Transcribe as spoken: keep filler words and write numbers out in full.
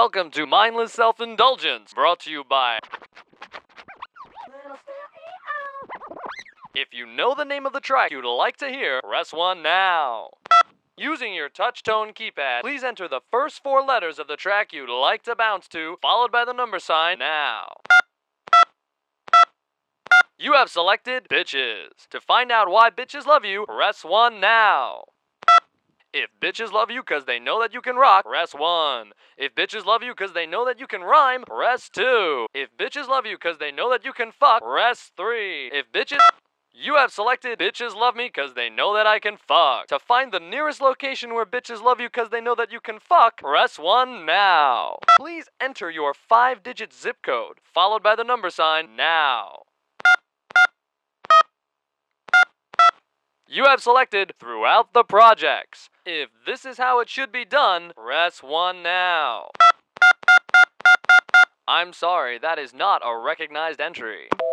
Welcome to Mindless Self-Indulgence, brought to you by... If you know the name of the track you'd like to hear, press one now. Using your touch-tone keypad, please enter the first four letters of the track you'd like to bounce to, followed by the number sign now. You have selected Bitches. To find out why bitches love you, press one now. If bitches love you cause they know that you can rock, press one. If bitches love you cause they know that you can rhyme, press two. If bitches love you cause they know that you can fuck, press three. If bitches... You have selected Bitches Love Me cause they know that I can fuck. To find the nearest location where bitches love you cause they know that you can fuck, press one now. Please enter your five-digit zip code, followed by the number sign now. You have selected Throughout the Projects. If this is how it should be done, press one now. I'm sorry, that is not a recognized entry.